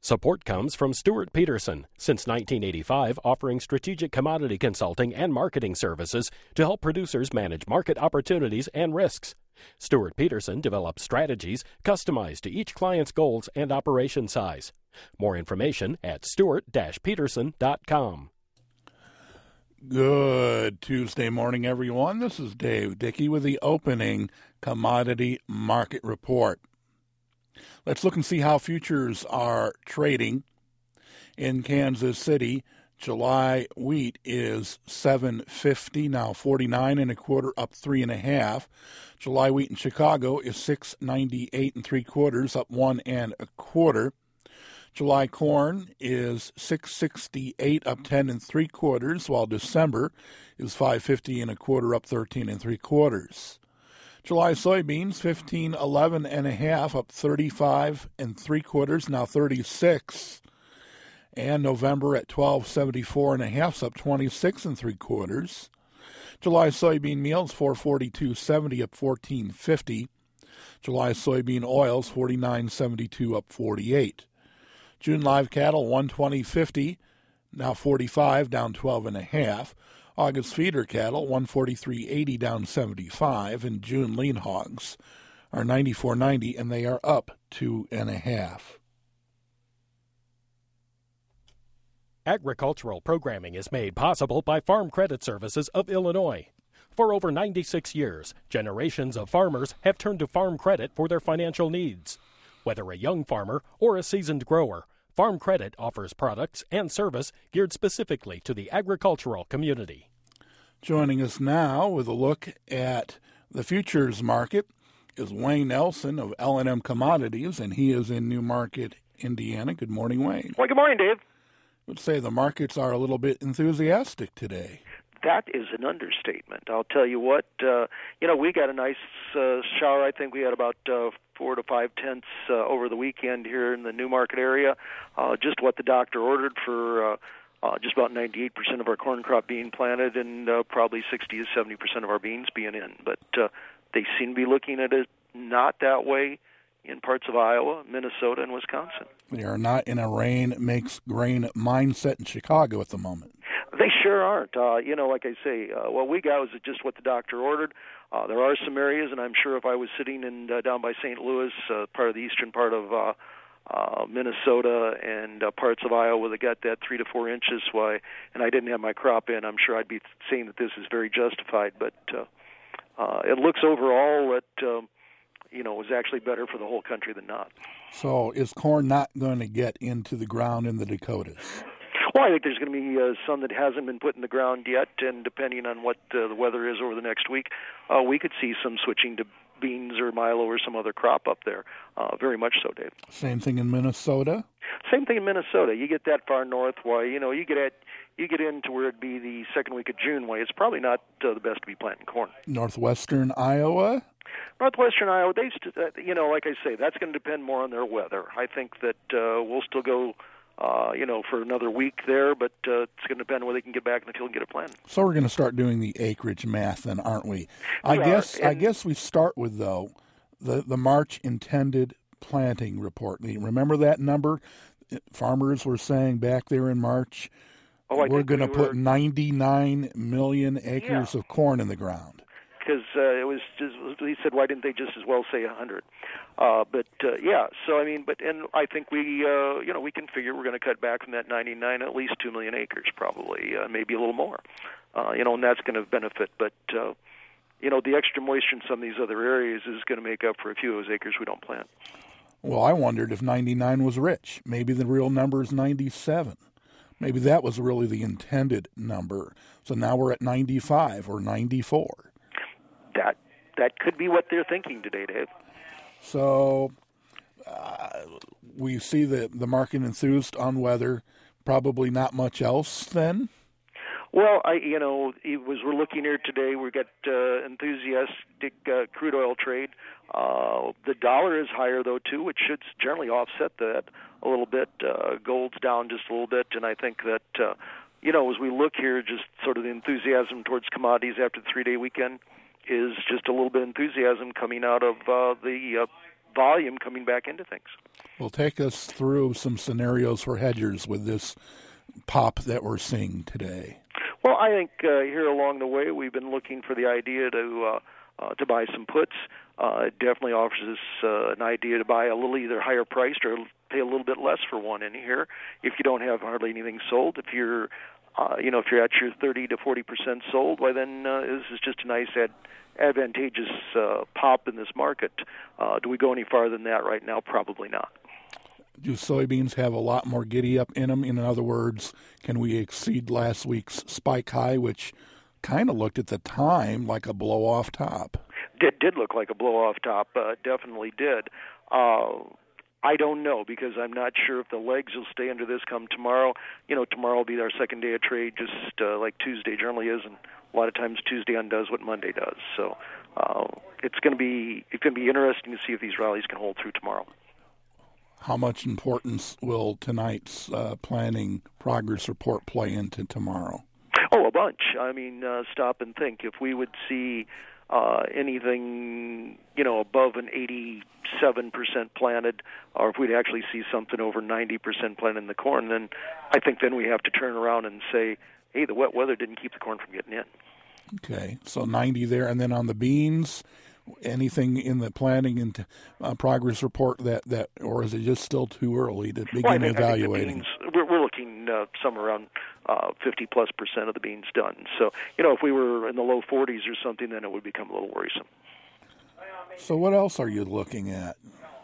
Support comes from Stuart Peterson, since 1985 offering strategic commodity consulting and marketing services to help producers manage market opportunities and risks. Stuart Peterson develops strategies customized to each client's goals and operation size. More information at stuart-peterson.com. Good Tuesday morning, everyone. This is Dave Dickey with the opening commodity market report. Let's look and see how futures are trading in Kansas City. July wheat is $7.50, now 49 1/4, up 3 1/2. July wheat in Chicago is $6.98 3/4, up 1 1/4. July corn is $6.68, up 10 3/4, while December is $5.50 1/4, up 13 3/4. July soybeans, 15.11 1/2, up 35 3/4, now 36. And November at 12.74 1/2, up 26 3/4. July soybean meals, 442.70, up 14.50. July soybean oils, 49.72, up 48. June live cattle, 120.50, now 45, down 12 1/2. August feeder cattle, 143.80, down 75, and June lean hogs are 94.90, and they are up 2 1/2. Agricultural programming is made possible by Farm Credit Services of Illinois. For over 96 years, generations of farmers have turned to farm credit for their financial needs. Whether a young farmer or a seasoned grower, Farm Credit offers products and service geared specifically to the agricultural community. Joining us now with a look at the futures market is Wayne Nelson of L&M Commodities, and he is in New Market, Indiana. Good morning, Wayne. Well, good morning, Dave. I would say the markets are a little bit enthusiastic today. That is an understatement. I'll tell you what, we got a nice shower. I think we had about 4 to 5 tenths over the weekend here in the New Market area. Just what the doctor ordered for just about 98% of our corn crop being planted and probably 60 to 70% of our beans being in. But they seem to be looking at it not that way in parts of Iowa, Minnesota, and Wisconsin. They are not in a rain makes grain mindset in Chicago at the moment. They sure aren't. Like I say, what we got was just what the doctor ordered. There are some areas, and I'm sure if I was sitting in down by St. Louis, part of the eastern part of Minnesota and parts of Iowa that got that 3 to 4 inches, and I didn't have my crop in, I'm sure I'd be saying that this is very justified. But it looks overall that was actually better for the whole country than not. So is corn not going to get into the ground in the Dakotas? Well, I think there's going to be some that hasn't been put in the ground yet, and depending on what the weather is over the next week, we could see some switching to beans or milo or some other crop up there. Very much so, Dave. Same thing in Minnesota? Same thing in Minnesota. You get that far north, you get into where it'd be the second week of June, it's probably not the best to be planting corn. Northwestern Iowa? Northwestern Iowa, like I say, that's going to depend more on their weather. I think that we'll still go for another week there, but it's going to depend on whether they can get back in the field and get it planted. So we're going to start doing the acreage math then, aren't we? I guess we start with, though, the March intended planting report. Remember that number? Farmers were saying back there in March, we're going to put 99 million acres of corn in the ground. Because it was just, he said, why didn't they just as well say 100? And I think we can figure we're going to cut back from that 99 at least 2 million acres, probably, maybe a little more, and that's going to benefit. But, the extra moisture in some of these other areas is going to make up for a few of those acres we don't plant. Well, I wondered if 99 was rich. Maybe the real number is 97. Maybe that was really the intended number. So now we're at 95 or 94. That could be what they're thinking today, Dave. So we see the market enthused on weather, probably not much else then? Well, we're looking here today, we've got enthusiastic crude oil trade. The dollar is higher, though, too, which should generally offset that a little bit. Gold's down just a little bit, and I think that, as we look here, just sort of the enthusiasm towards commodities after the 3-day weekend is just a little bit of enthusiasm coming out of the volume coming back into things. Well, take us through some scenarios for hedgers with this pop that we're seeing today. Well, I think here along the way we've been looking for the idea to buy some puts. It definitely offers us an idea to buy a little either higher priced or pay a little bit less for one in here. If you don't have hardly anything sold, if you're if you're at your 30 to 40% sold, well then this is just a nice advantageous pop in this market. Do we go any farther than that right now? Probably not. Do soybeans have a lot more giddy up in them? In other words, can we exceed last week's spike high, which kind of looked at the time like a blow-off top? Did look like a blow-off top, definitely did. I don't know because I'm not sure if the legs will stay under this come tomorrow. Tomorrow will be our second day of trade, just like Tuesday generally is, and a lot of times Tuesday undoes what Monday does. So it's going to be interesting to see if these rallies can hold through tomorrow. How much importance will tonight's planning progress report play into tomorrow? Oh, a bunch. I mean, stop and think. If we would see anything, above an 87% planted, or if we'd actually see something over 90% planted in the corn, then I think then we have to turn around and say, hey, the wet weather didn't keep the corn from getting in. Okay, so 90 there. And then on the beans, anything in the planning and progress report that, or is it just still too early to begin evaluating? I think we're looking somewhere around 50+% of the beans done. So, if we were in the low 40s or something, then it would become a little worrisome. So what else are you looking at?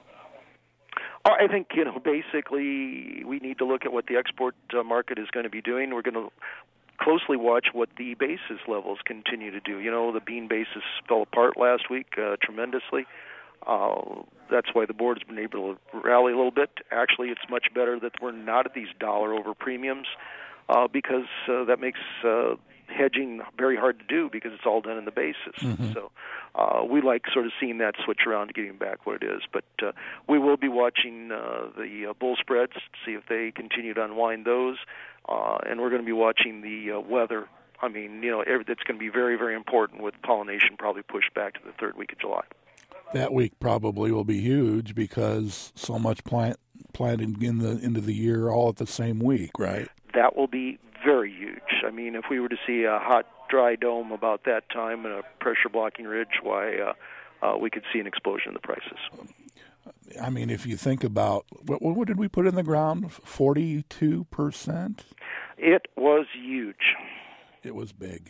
I think, basically we need to look at what the export market is going to be doing. We're going to closely watch what the basis levels continue to do. The bean basis fell apart last week tremendously. That's why the board's been able to rally a little bit. Actually, it's much better that we're not at these dollar over premiums because that makes hedging very hard to do because it's all done in the basis. Mm-hmm. So we like sort of seeing that switch around to getting back what it is. But we will be watching the bull spreads to see if they continue to unwind those. And we're going to be watching the weather. I mean, it's going to be very, very important with pollination probably pushed back to the third week of July. That week probably will be huge because so much planting into the year all at the same week, right? That will be very huge. I mean, if we were to see a hot, dry dome about that time and a pressure-blocking ridge, we could see an explosion in the prices. I mean, if you think about, what did we put in the ground? 42%? It was huge. It was big.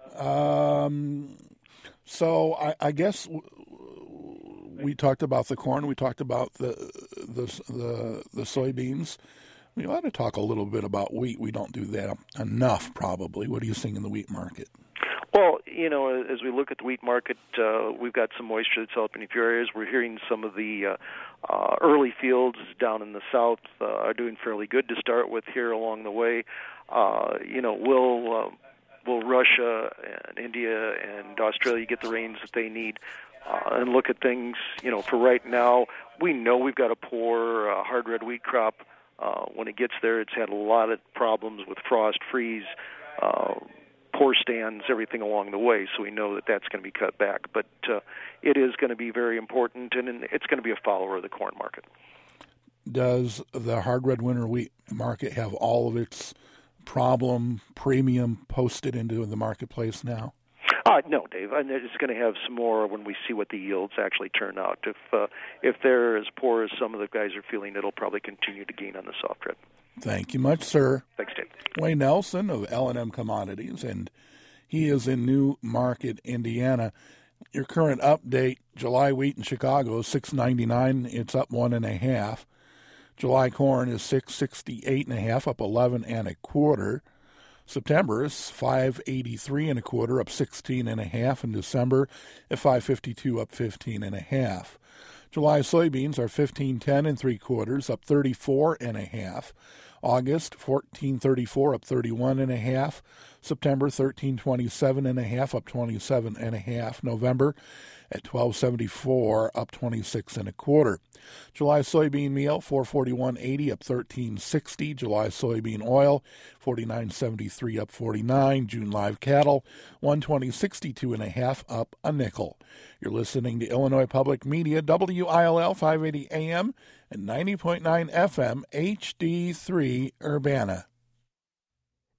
So I guess we talked about the corn. We talked about the soybeans. We ought to talk a little bit about wheat. We don't do that enough, probably. What are you seeing in the wheat market? Well, as we look at the wheat market, we've got some moisture that's helping a few areas. We're hearing some of the early fields down in the south are doing fairly good to start with here along the way. Will Russia and India and Australia get the rains that they need? And look at things, for right now, we know we've got a poor hard red wheat crop. When it gets there, it's had a lot of problems with frost, freeze, poor stands, everything along the way, so we know that that's going to be cut back. But it is going to be very important, and it's going to be a follower of the corn market. Does the hard red winter wheat market have all of its problem premium posted into the marketplace now? No, Dave. And it's going to have some more when we see what the yields actually turn out. If they're as poor as some of the guys are feeling, it'll probably continue to gain on the soft red. Thank you much, sir. Thanks, Dave. Wayne Nelson of L&M Commodities, and he is in New Market, Indiana. Your current update, July wheat in Chicago is $6.99. It's up 1.5. July corn is $6.68.5, up 11.25. September is $5.83.25, up 16.5. In December at $5.52, up 15.5. July soybeans are $15.10 up 34.5. August $14.34, up 31.5. September 13.27.5 up 27.5. November at 12.74 up 26.25. July soybean meal 441.80 up 13.60. July soybean oil 49.73 up 49. June live cattle 120.62.5 up a nickel. You're listening to Illinois Public Media, WILL 580 AM and 90.9 FM HD3 Urbana.